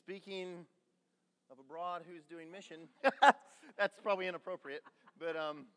speaking of abroad who's doing mission. That's probably inappropriate, but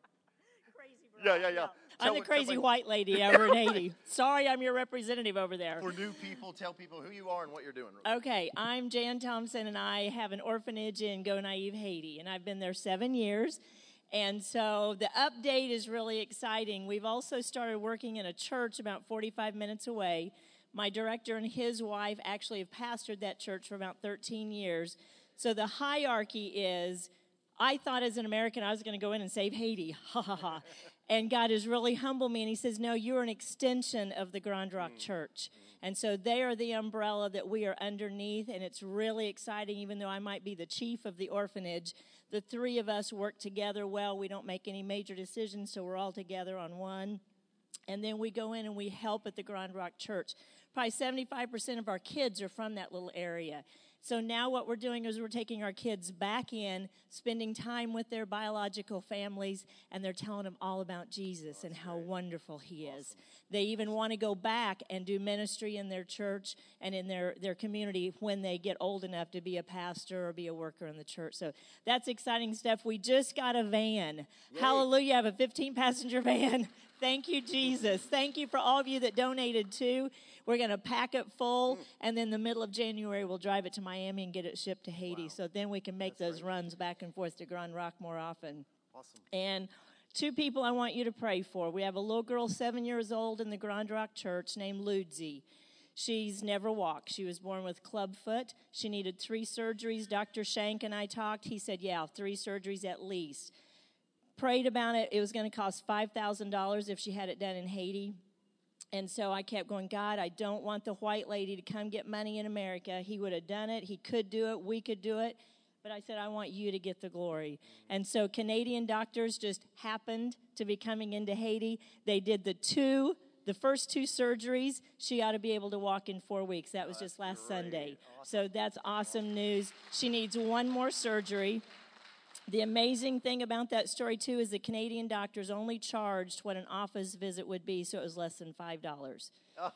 crazy yeah. I'm the crazy white lady over in Haiti. Sorry, I'm your representative over there. For new people, tell people who you are and what you're doing. Okay, I'm Jan Thompson, and I have an orphanage in Gonaïves, Haiti, and I've been there 7 years. And so the update is really exciting. We've also started working in a church about 45 minutes away. My director and his wife actually have pastored that church for about 13 years. So the hierarchy is, I thought as an American I was going to go in and save Haiti. Ha, ha, ha. And God has really humbled me, and he says, no, you're an extension of the Grand Rock Church. And so they are the umbrella that we are underneath, and it's really exciting, even though I might be the chief of the orphanage. The three of us work together well. We don't make any major decisions, so we're all together on one. And then we go in and we help at the Grand Rock Church. Probably 75% of our kids are from that little area. So now what we're doing is we're taking our kids back in, spending time with their biological families, and they're telling them all about Jesus and how wonderful he is. They even want to go back and do ministry in their church and in their community when they get old enough to be a pastor or be a worker in the church. So that's exciting stuff. We just got a van. Yay. Hallelujah, I have a 15-passenger van. Thank you, Jesus. Thank you for all of you that donated, too. We're going to pack it full, and then the middle of January, we'll drive it to Miami and get it shipped to Haiti. Wow. So then we can make those runs back and forth to Grand Rock more often. Awesome. And two people I want you to pray for. We have a little girl, 7 years old, in the Grand Rock Church named Ludzie. She's never walked. She was born with clubfoot. She needed 3 surgeries. Dr. Shank and I talked. He said, 3 surgeries at least. Prayed about it. It was going to cost $5,000 if she had it done in Haiti. And so I kept going, God, I don't want the white lady to come get money in America. He would have done it. He could do it. We could do it. But I said, I want you to get the glory. And so Canadian doctors just happened to be coming into Haiti. They did the first 2 surgeries. She ought to be able to walk in 4 weeks. That was just last Sunday. Awesome. So that's awesome news. She needs 1 more surgery. The amazing thing about that story, too, is the Canadian doctors only charged what an office visit would be, so it was less than $5.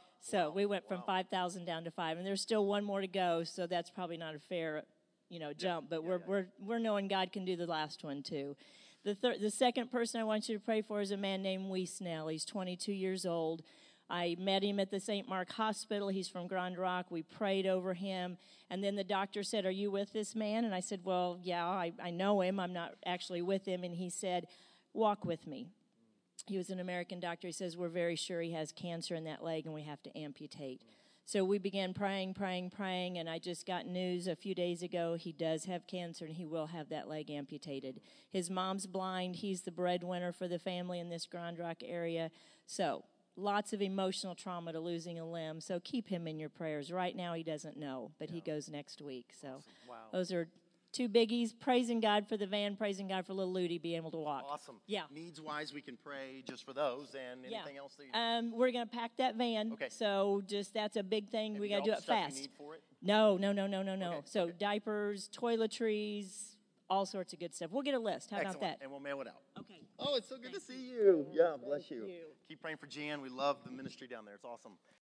So we went from $5,000 down to $5, and there's still 1 more to go, so that's probably not a fair, jump. But we're knowing God can do the last one, too. The second person I want you to pray for is a man named Wiesnell. He's 22 years old. I met him at the St. Mark Hospital. He's from Grand Rock. We prayed over him. And then the doctor said, are you with this man? And I said, well, yeah, I know him. I'm not actually with him. And he said, walk with me. He was an American doctor. He says, we're very sure he has cancer in that leg and we have to amputate. So we began praying, and I just got news a few days ago he does have cancer and he will have that leg amputated. His mom's blind. He's the breadwinner for the family in this Grand Rock area. So lots of emotional trauma to losing a limb, so keep him in your prayers. Right now he doesn't know, but he goes next week. So awesome. Wow. Those are 2 biggies, praising God for the van, praising God for little Ludy being able to walk. Awesome. Yeah. Needs-wise, we can pray just for those, and anything else that you... We're going to pack that van, okay. So that's a big thing. Have we got to do it fast. You need for it? No. Okay. So diapers, toiletries, all sorts of good stuff. We'll get a list. How about that? And we'll mail it out. Okay. Oh, it's so good to see you. Yeah, bless you. Keep praying for Jan. We love the ministry down there. It's awesome.